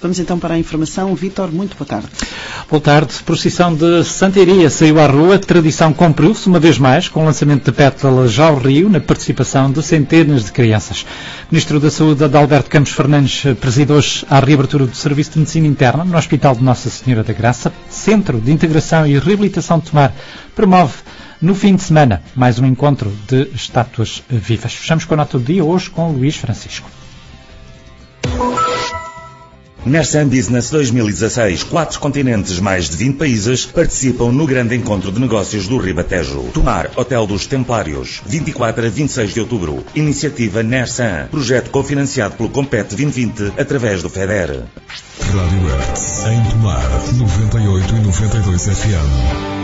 Vamos então para a informação. Vítor, muito boa tarde. Boa tarde. Procissão de Santiria saiu à rua. A tradição cumpriu-se uma vez mais com o lançamento de pétalas ao rio, na participação de centenas de crianças. O Ministro da Saúde, Adalberto Campos Fernandes, preside hoje a reabertura do Serviço de Medicina Interna no Hospital de Nossa Senhora da Graça. Centro de Integração e Reabilitação de Tomar promove no fim de semana mais um encontro de estátuas vivas. Fechamos com a nota do dia hoje com Luís Francisco. Nersan Business 2016, 4 continentes, mais de 20 países, participam no grande encontro de negócios do Ribatejo. Tomar, Hotel dos Templários, 24 a 26 de outubro. Iniciativa Nersan, projeto cofinanciado pelo Compete 2020, através do FEDER. Rádio X, em Tomar, 98 e 92 FM.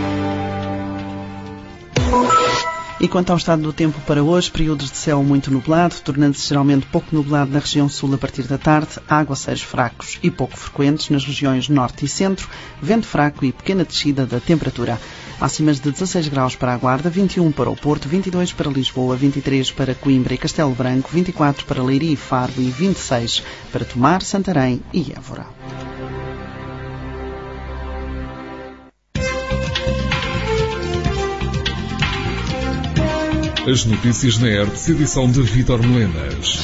E quanto ao estado do tempo para hoje, períodos de céu muito nublado, tornando-se geralmente pouco nublado na região sul a partir da tarde, aguaceiros fracos e pouco frequentes nas regiões norte e centro, vento fraco e pequena descida da temperatura. Máximas de 16 graus para a Guarda, 21 para o Porto, 22 para Lisboa, 23 para Coimbra e Castelo Branco, 24 para Leiria e Faro e 26 para Tomar, Santarém e Évora. As notícias na ERTS, edição de Vítor Melenas.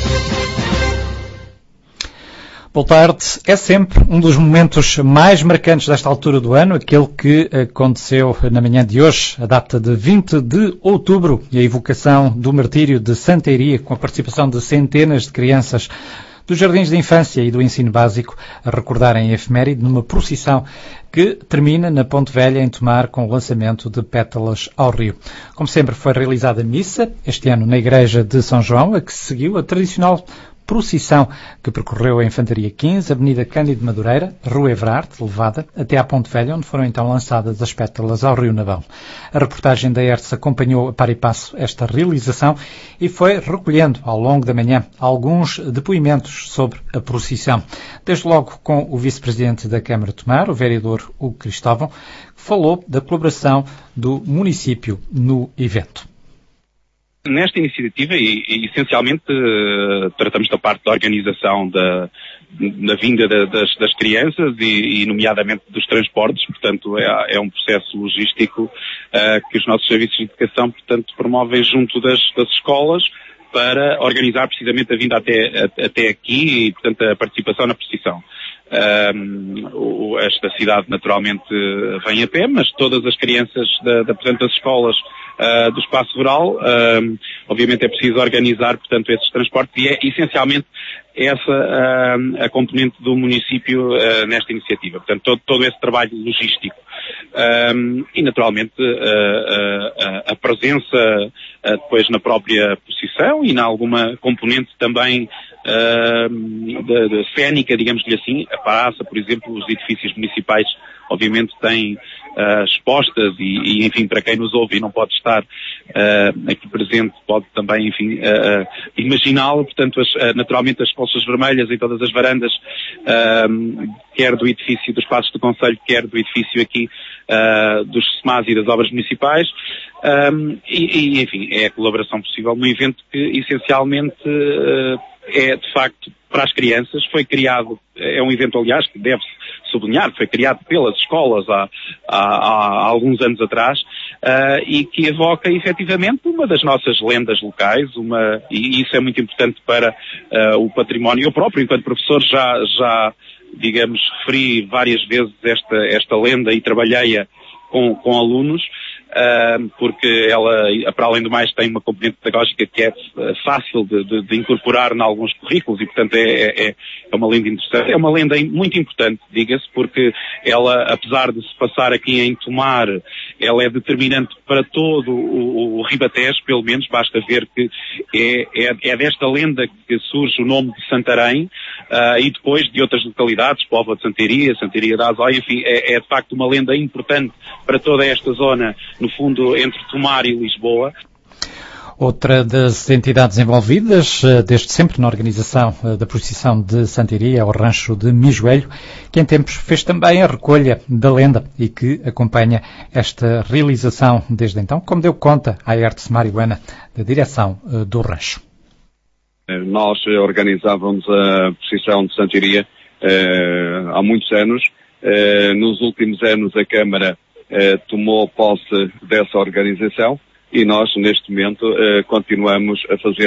Boa tarde. É sempre um dos momentos mais marcantes desta altura do ano, aquele que aconteceu na manhã de hoje, a data de 20 de outubro, e a evocação do martírio de Santiria, com a participação de centenas de crianças dos jardins de infância e do ensino básico a recordarem a efeméride numa procissão que termina na Ponte Velha em Tomar com o lançamento de pétalas ao rio. Como sempre foi realizada missa, este ano na Igreja de São João, a que seguiu a tradicional procissão que percorreu a Infantaria 15, Avenida Cândido Madureira, Rua Everard, levada até à Ponte Velha, onde foram então lançadas as pétalas ao Rio Navão. A reportagem da ERTS acompanhou a par e passo esta realização e foi recolhendo ao longo da manhã alguns depoimentos sobre a procissão. Desde logo com o vice-presidente da Câmara de Tomar, o vereador Hugo Cristóvão, que falou da colaboração do município no evento. Nesta iniciativa, e essencialmente, tratamos da parte da organização da vinda das crianças e nomeadamente dos transportes, portanto, é um processo logístico que os nossos serviços de educação, portanto, promovem junto das escolas para organizar precisamente a vinda até aqui e, portanto, a participação na procissão. Esta cidade naturalmente vem a pé, mas todas as crianças portanto, das escolas do espaço rural, obviamente é preciso organizar, portanto, esses transportes e é essencialmente essa a componente do município nesta iniciativa. Portanto, todo esse trabalho logístico. E naturalmente a presença depois na própria procissão e na alguma componente também cénica, digamos-lhe assim. A praça, por exemplo, os edifícios municipais obviamente têm expostas e enfim, para quem nos ouve e não pode estar aqui presente, pode também, enfim, imaginá-lo. Portanto, naturalmente as colchas vermelhas em todas as varandas, quer do edifício dos Passos do Concelho, quer do edifício aqui dos SEMAS e das obras municipais, e enfim, é a colaboração possível num evento que essencialmente é de facto para as crianças. Foi criado, é um evento aliás que deve-se sublinhar, foi criado pelas escolas há alguns anos atrás, e que evoca efetivamente uma das nossas lendas locais, e isso é muito importante para o património. Eu próprio, enquanto professor, já digamos, referi várias vezes esta lenda e trabalhei-a com alunos, porque ela, para além do mais, tem uma componente pedagógica que é fácil de incorporar em alguns currículos e, portanto, é uma lenda interessante. É uma lenda muito importante, diga-se, porque ela, apesar de se passar aqui em Tomar, ela é determinante para todo o Ribatejo, pelo menos, basta ver que é desta lenda que surge o nome de Santarém, e depois de outras localidades, Póvoa de Santiria, Santiria da Azóia, enfim, é de facto uma lenda importante para toda esta zona, no fundo, entre Tomar e Lisboa. Outra das entidades envolvidas, desde sempre na organização da procissão de Santiria, é o Rancho de Mijoelho, que em tempos fez também a recolha da lenda e que acompanha esta realização desde então, como deu conta à ERTS Marihuana, da direção do Rancho. Nós organizávamos a procissão de Santiria há muitos anos. Nos últimos anos a Câmara tomou posse dessa organização e nós, neste momento, continuamos a fazer,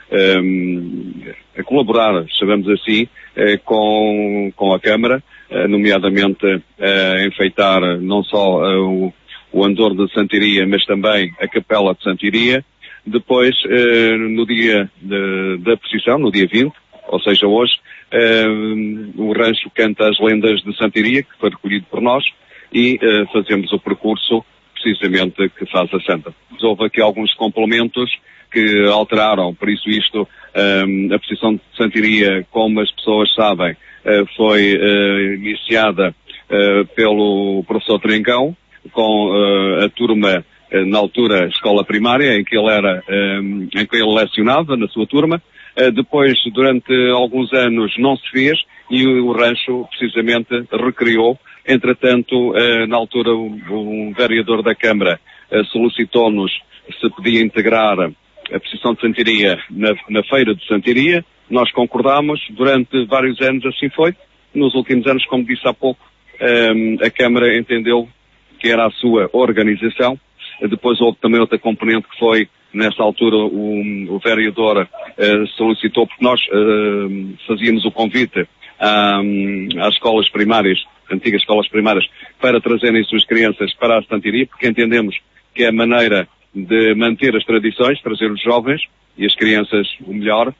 a colaborar, chamamos assim, com a Câmara, nomeadamente a enfeitar não só o andor de Santiria, mas também a Capela de Santiria. Depois, no dia da procissão, no dia 20, ou seja, hoje, o rancho canta as lendas de Santiria, que foi recolhido por nós, e fazemos o percurso precisamente que faz a Santa. Houve aqui alguns complementos que alteraram, por isso isto, a procissão de Santiria, como as pessoas sabem, foi iniciada pelo professor Trincão, com a turma, na altura, escola primária, em que ele lecionava na sua turma. Depois, durante alguns anos, não se fez e o rancho, precisamente, recriou. Entretanto, na altura, um vereador da Câmara solicitou-nos se podia integrar a procissão de Santiria na feira de Santiria. Nós concordámos, durante vários anos assim foi. Nos últimos anos, como disse há pouco, a Câmara entendeu que era a sua organização. Depois houve também outra componente que foi, nessa altura, o vereador solicitou, porque nós fazíamos o convite às escolas primárias, antigas escolas primárias, para trazerem suas crianças para a Santiria, porque entendemos que é a maneira de manter as tradições, trazer os jovens e as crianças o melhor,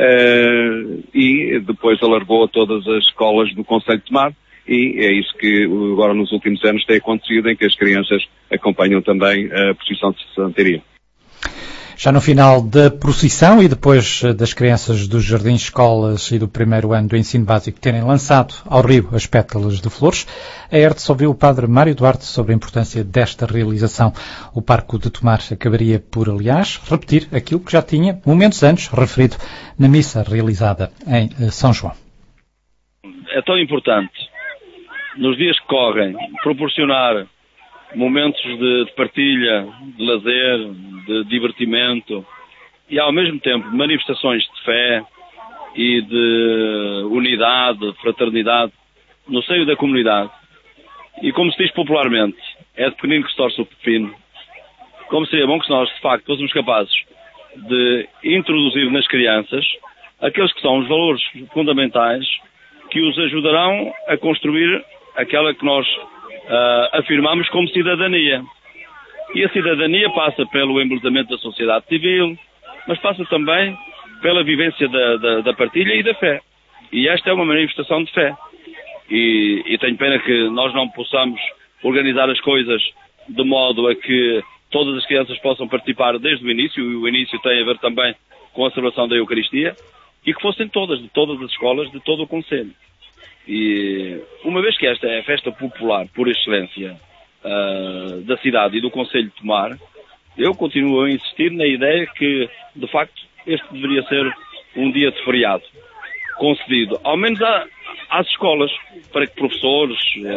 e depois alargou a todas as escolas do Concelho de Tomar, e é isso que agora nos últimos anos tem acontecido, em que as crianças acompanham também a procissão de Santiria. Já no final da procissão e depois das crianças dos jardins, escolas e do primeiro ano do ensino básico terem lançado ao rio as pétalas de flores, a ERTS ouviu o padre Mário Duarte sobre a importância desta realização. O Parco de Tomar acabaria por, aliás, repetir aquilo que já tinha, momentos antes, referido na missa realizada em São João. É tão importante, nos dias que correm, proporcionar momentos de partilha, de lazer, de divertimento e, ao mesmo tempo, manifestações de fé e de unidade, de fraternidade no seio da comunidade. E, como se diz popularmente, é de pequenino que se torce o pepino. Como seria bom que nós, de facto, fôssemos capazes de introduzir nas crianças aqueles que são os valores fundamentais que os ajudarão a construir aquela que nós afirmamos como cidadania. E a cidadania passa pelo embelezamento da sociedade civil, mas passa também pela vivência da partilha e da fé. E esta é uma manifestação de fé. E tenho pena que nós não possamos organizar as coisas de modo a que todas as crianças possam participar desde o início, e o início tem a ver também com a celebração da Eucaristia, e que fossem todas, de todas as escolas, de todo o concelho. E uma vez que esta é a festa popular por excelência da cidade e do concelho de Tomar, eu continuo a insistir na ideia que, de facto, este deveria ser um dia de feriado, concedido, ao menos às escolas, para que professores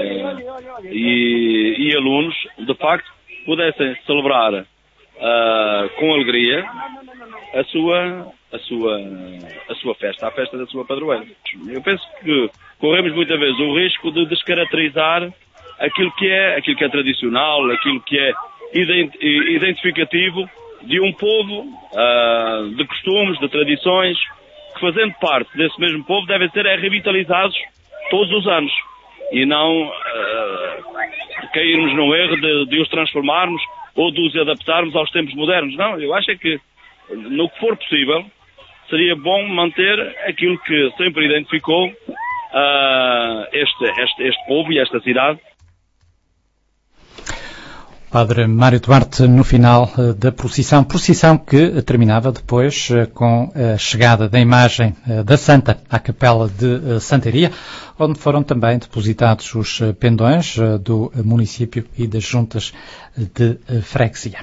e alunos, de facto, pudessem celebrar com alegria a sua festa, a festa da sua padroeira. Eu penso que corremos muitas vezes o risco de descaracterizar aquilo que é tradicional, aquilo que é identificativo de um povo, de costumes, de tradições, que, fazendo parte desse mesmo povo, devem ser revitalizados todos os anos e não cairmos no erro de os transformarmos ou de os adaptarmos aos tempos modernos. Não, eu acho que, no que for possível, seria bom manter aquilo que sempre identificou este povo e esta cidade. Padre Mário Duarte, no final da procissão que terminava depois com a chegada da imagem da Santa à Capela de Santiria, onde foram também depositados os pendões do município e das juntas de freguesia.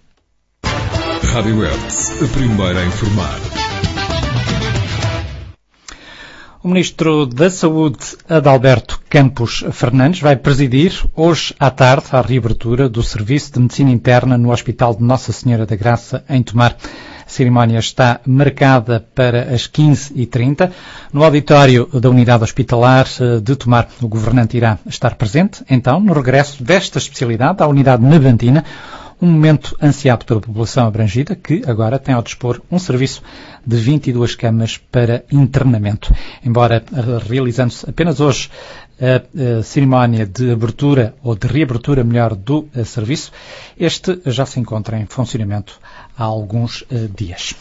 Rádio ERTS, a primeira a informar. O Ministro da Saúde, Adalberto Campos Fernandes, vai presidir hoje à tarde a reabertura do Serviço de Medicina Interna no Hospital de Nossa Senhora da Graça, em Tomar. A cerimónia está marcada para as 15h30. No auditório da Unidade Hospitalar de Tomar, o governante irá estar presente, então, no regresso desta especialidade à Unidade Navantina, um momento ansiado pela população abrangida, que agora tem ao dispor um serviço de 22 camas para internamento. Embora realizando-se apenas hoje a cerimónia de abertura, ou de reabertura, melhor, do serviço, este já se encontra em funcionamento há alguns dias.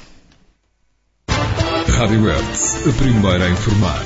Rádio Hertz, a primeira a informar.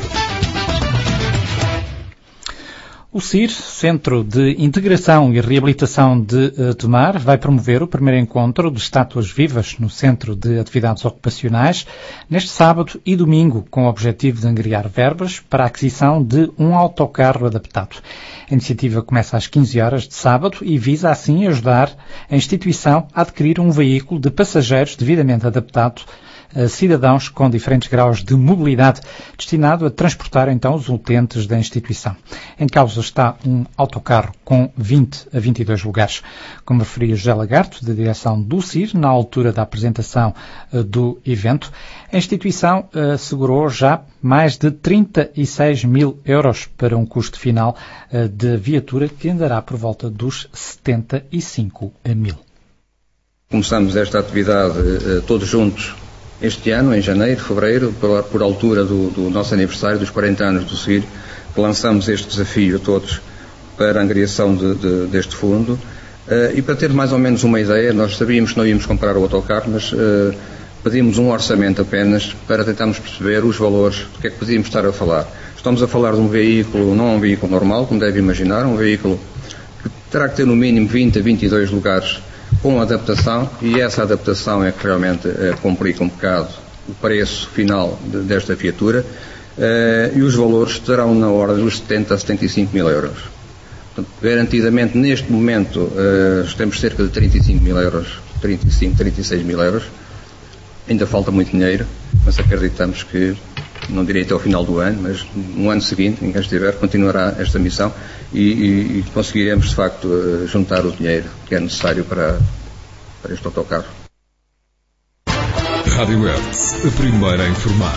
O CIR, Centro de Integração e Reabilitação de Tomar, vai promover o primeiro encontro de estátuas vivas no Centro de Atividades Ocupacionais neste sábado e domingo, com o objetivo de angariar verbas para a aquisição de um autocarro adaptado. A iniciativa começa às 15 horas de sábado e visa assim ajudar a instituição a adquirir um veículo de passageiros devidamente adaptado a cidadãos com diferentes graus de mobilidade, destinado a transportar então os utentes da instituição. Em causa está um autocarro com 20 a 22 lugares. Como referia José Lagarto, da direção do CIR, na altura da apresentação do evento, a instituição assegurou já mais de 36 mil euros para um custo final de viatura que andará por volta dos 75 mil. Começamos esta atividade todos juntos este ano, em janeiro, fevereiro, por altura do nosso aniversário, dos 40 anos do CIR, lançamos este desafio a todos para a angariação deste fundo. E para ter mais ou menos uma ideia, nós sabíamos que não íamos comprar o autocarro, mas pedimos um orçamento apenas para tentarmos perceber os valores do que é que podíamos estar a falar. Estamos a falar de um veículo, não um veículo normal, como deve imaginar, um veículo que terá que ter no mínimo 20 a 22 lugares com adaptação, e essa adaptação é que realmente complica um bocado o preço final desta viatura, e os valores estarão na ordem dos 70 a 75 mil euros. Portanto, garantidamente, neste momento, temos cerca de 35 mil euros, 35, 36 mil euros. Ainda falta muito dinheiro, mas acreditamos que, não direi até ao final do ano, mas no ano seguinte, em que estiver, continuará esta missão e conseguiremos, de facto, juntar o dinheiro que é necessário para este autocarro. Rádio Hertz, a primeira a informar.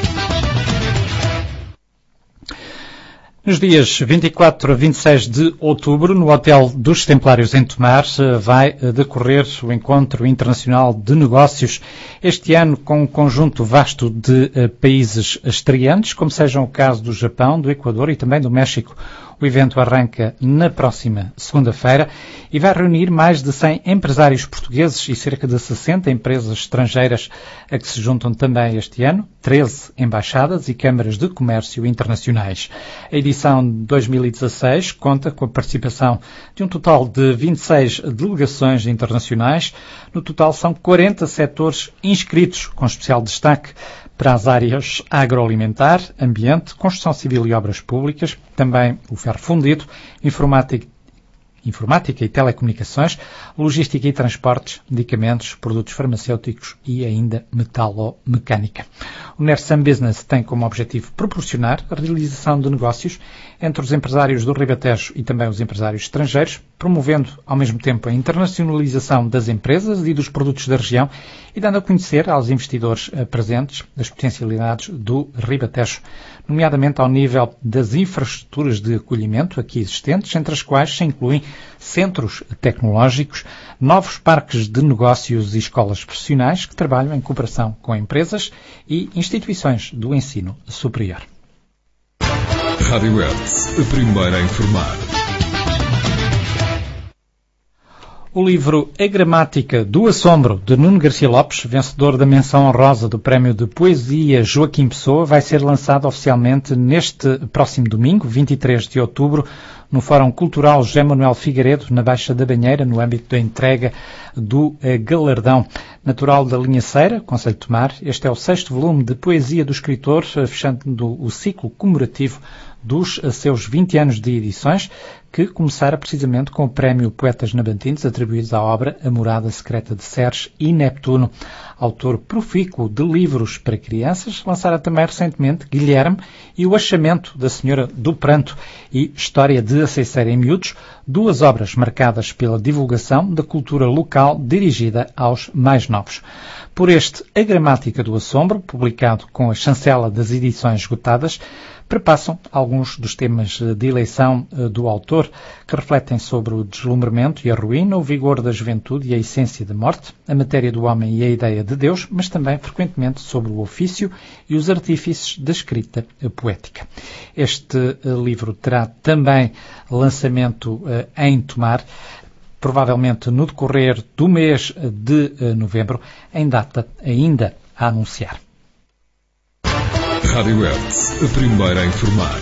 Nos dias 24 a 26 de outubro, no Hotel dos Templários em Tomar, vai decorrer o Encontro Internacional de Negócios, este ano com um conjunto vasto de países estreantes, como sejam o caso do Japão, do Equador e também do México. O evento arranca na próxima segunda-feira e vai reunir mais de 100 empresários portugueses e cerca de 60 empresas estrangeiras, a que se juntam também este ano 13 embaixadas e câmaras de comércio internacionais. A edição de 2016 conta com a participação de um total de 26 delegações internacionais. No total são 40 setores inscritos, com especial destaque para as áreas agroalimentar, ambiente, construção civil e obras públicas, também o ferro fundido, informática e telecomunicações, logística e transportes, medicamentos, produtos farmacêuticos e ainda metalomecânica. O Nersam Business tem como objetivo proporcionar a realização de negócios entre os empresários do Ribatejo e também os empresários estrangeiros, promovendo ao mesmo tempo a internacionalização das empresas e dos produtos da região e dando a conhecer aos investidores presentes as potencialidades do Ribatejo, nomeadamente ao nível das infraestruturas de acolhimento aqui existentes, entre as quais se incluem centros tecnológicos, novos parques de negócios e escolas profissionais que trabalham em cooperação com empresas e instituições do ensino superior. Rádio Hertz, a primeira a informar. O livro A Gramática do Assombro, de Nuno Garcia Lopes, vencedor da menção honrosa do Prémio de Poesia Joaquim Pessoa, vai ser lançado oficialmente neste próximo domingo, 23 de outubro, no Fórum Cultural José Manuel Figueiredo, na Baixa da Banheira, no âmbito da entrega do galardão. Natural da Linhaceira, Concelho de Tomar, este é o 6º volume de poesia do escritor, fechando o ciclo comemorativo dos seus 20 anos de edições, que começara precisamente com o Prémio Poetas Nabantinos, atribuídos à obra A Morada Secreta de Ceres e Neptuno. Autor profícuo de livros para crianças, lançara também recentemente Guilherme e o Achamento da Senhora do Pranto e História de de Aceiceira em Miúdos, 2 obras marcadas pela divulgação da cultura local dirigida aos mais novos. Por este A Gramática do Assombro, publicado com a chancela das edições esgotadas, perpassam alguns dos temas de eleição do autor, que refletem sobre o deslumbramento e a ruína, o vigor da juventude e a essência da morte, a matéria do homem e a ideia de Deus, mas também, frequentemente, sobre o ofício e os artífices da escrita poética. Este livro terá também lançamento em Tomar, provavelmente no decorrer do mês de novembro, em data ainda a anunciar. Rádio Hertz, a primeira a informar.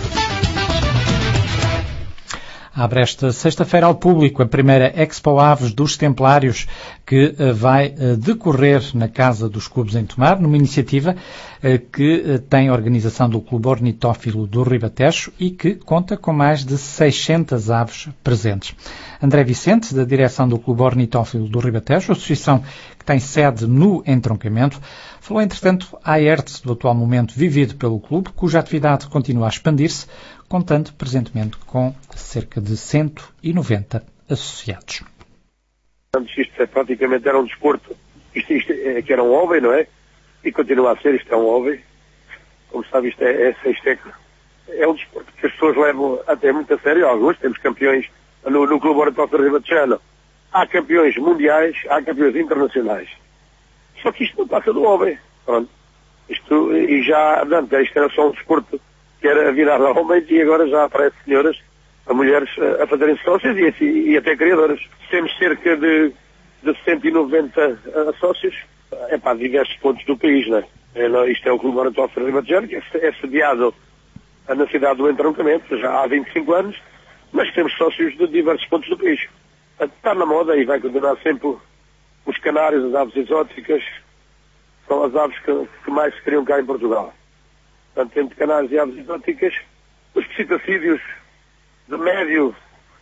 Abre esta sexta-feira ao público a primeira Expo Aves dos Templários, que vai decorrer na Casa dos Clubes em Tomar, numa iniciativa que tem a organização do Clube Ornitófilo do Ribatejo e que conta com mais de 600 aves presentes. André Vicente, da direção do Clube Ornitófilo do Ribatejo, associação que tem sede no entroncamento, falou, entretanto, à Hertz do atual momento vivido pelo clube, cuja atividade continua a expandir-se, contando presentemente com cerca de 190 associados. Isto praticamente era um desporto, isto é, que era um hobby, não é? E continua a ser, isto é um hobby. Como sabe, isto é um desporto que as pessoas levam até muito a sério. Alguns temos campeões no Clube Ornitófilo Ribatejano. Há campeões mundiais, há campeões internacionais. Só que isto não passa do hobby. Pronto. Isto era só um desporto que era virar a homens e agora já aparece senhoras, a mulheres a fazerem sócios e até criadoras. Temos cerca de 190 sócios, para diversos pontos do país, não é? Isto é o Clube Ornitófilo Ribatejano, que é sediado na cidade do entroncamento, já há 25 anos, mas temos sócios de diversos pontos do país. Está na moda e vai continuar sempre os canários, as aves exóticas, são as aves que mais se criam cá em Portugal. Portanto, entre canários e aves exóticas, os psitacídeos de médio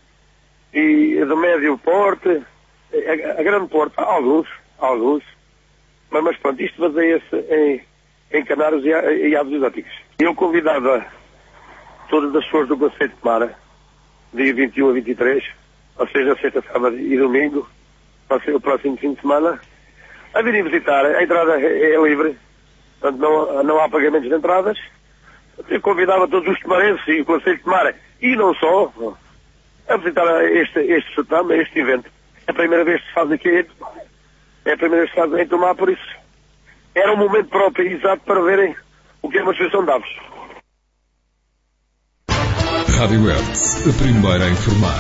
porte, a grande porte, alguns, mas pronto, isto baseia-se em canários e aves exóticas. Eu convidava todas as pessoas do Concelho de Tomar, dia 21 a 23, ou seja, sexta, sábado e domingo, o próximo fim de semana, a virem visitar. A entrada é livre, portanto não há pagamentos de entradas. Eu convidava todos os tomarenses e o Concelho de Tomar, e não só, a visitar este certame, este evento. É a primeira vez que se faz aqui, é a primeira vez que se faz em Tomar, por isso era um momento próprio e exato para verem o que é uma associação de aves. Rádio Hertz, a primeira a informar.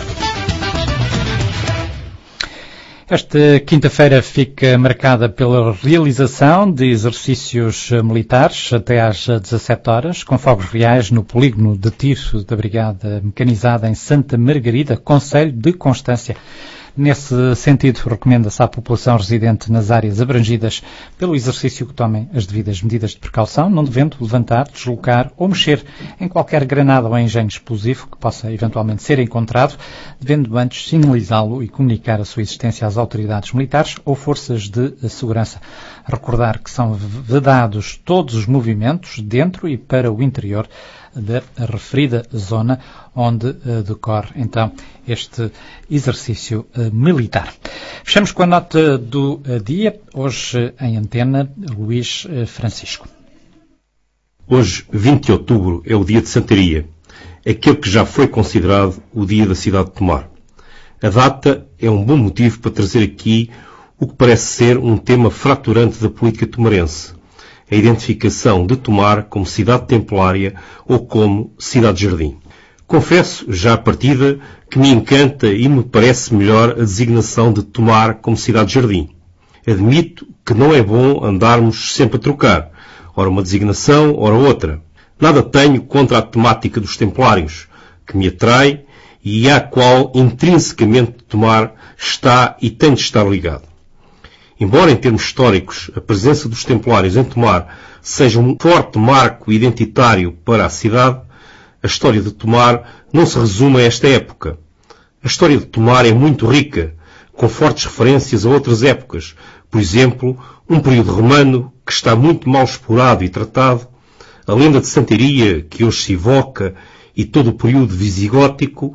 Esta quinta-feira fica marcada pela realização de exercícios militares até às 17 horas, com fogos reais no polígono de tiro da Brigada Mecanizada em Santa Margarida, concelho de Constância. Nesse sentido, recomenda-se à população residente nas áreas abrangidas pelo exercício que tomem as devidas medidas de precaução, não devendo levantar, deslocar ou mexer em qualquer granada ou engenho explosivo que possa eventualmente ser encontrado, devendo antes sinalizá-lo e comunicar a sua existência às autoridades militares ou forças de segurança. Recordar que são vedados todos os movimentos dentro e para o interior da referida zona onde decorre, então, este exercício militar. Fechamos com a nota do dia. Hoje, em antena, Luís Francisco. Hoje, 20 de outubro, é o dia de Santaria, aquele que já foi considerado o dia da cidade de Tomar. A data é um bom motivo para trazer aqui o que parece ser um tema fraturante da política tomarense: a identificação de Tomar como cidade templária ou como cidade-jardim. Confesso, já à partida, que me encanta e me parece melhor a designação de Tomar como cidade-jardim. Admito que não é bom andarmos sempre a trocar, ora uma designação, ora outra. Nada tenho contra a temática dos templários, que me atrai e à qual intrinsecamente Tomar está e tem de estar ligado. Embora, em termos históricos, a presença dos templários em Tomar seja um forte marco identitário para a cidade, a história de Tomar não se resume a esta época. A história de Tomar é muito rica, com fortes referências a outras épocas. Por exemplo, um período romano que está muito mal explorado e tratado, a lenda de Santaria, que hoje se evoca, e todo o período visigótico,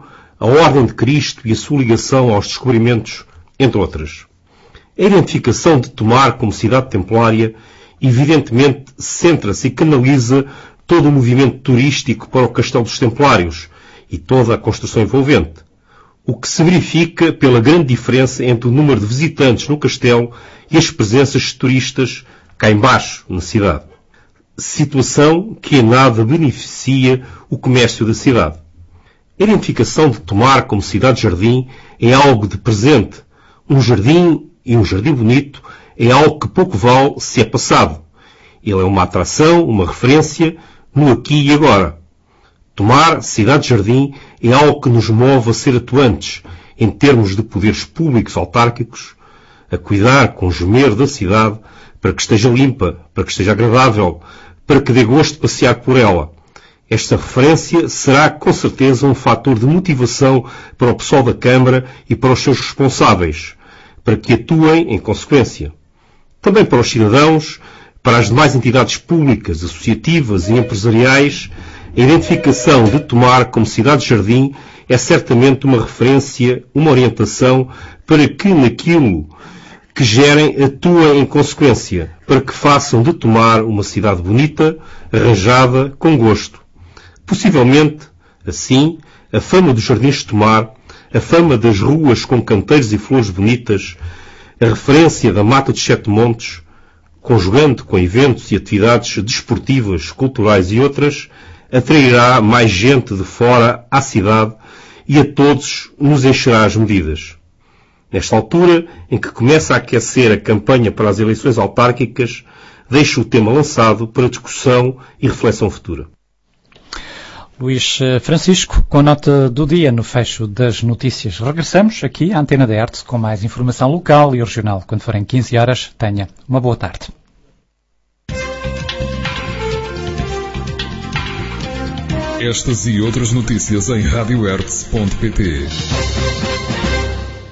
a Ordem de Cristo e a sua ligação aos descobrimentos, entre outras. A identificação de Tomar como cidade templária, evidentemente, centra-se e canaliza todo o movimento turístico para o Castelo dos Templários e toda a construção envolvente, o que se verifica pela grande diferença entre o número de visitantes no castelo e as presenças de turistas cá embaixo, na cidade. Situação que em nada beneficia o comércio da cidade. A identificação de Tomar como cidade-jardim é algo de presente. Um jardim e um jardim bonito é algo que pouco vale se é passado. Ele é uma atração, uma referência, no aqui e agora. Tomar cidade-jardim é algo que nos move a ser atuantes, em termos de poderes públicos autárquicos, a cuidar com esmero da cidade para que esteja limpa, para que esteja agradável, para que dê gosto de passear por ela. Esta referência será, com certeza, um fator de motivação para o pessoal da Câmara e para os seus responsáveis, para que atuem em consequência. Também para os cidadãos, para as demais entidades públicas, associativas e empresariais, a identificação de Tomar como cidade-jardim é certamente uma referência, uma orientação para que naquilo que gerem atuem em consequência, para que façam de Tomar uma cidade bonita, arranjada, com gosto. Possivelmente, assim, a fama dos jardins de Tomar, a fama das ruas com canteiros e flores bonitas, a referência da Mata dos Sete Montes, conjugando com eventos e atividades desportivas, culturais e outras, atrairá mais gente de fora à cidade e a todos nos encherá as medidas. Nesta altura, em que começa a aquecer a campanha para as eleições autárquicas, deixo o tema lançado para discussão e reflexão futura. Luís Francisco, com a nota do dia no fecho das notícias. Regressamos aqui à Antena da Arte com mais informação local e regional. Quando forem 15 horas, tenha uma boa tarde. Estas e outras notícias em radioertz.pt.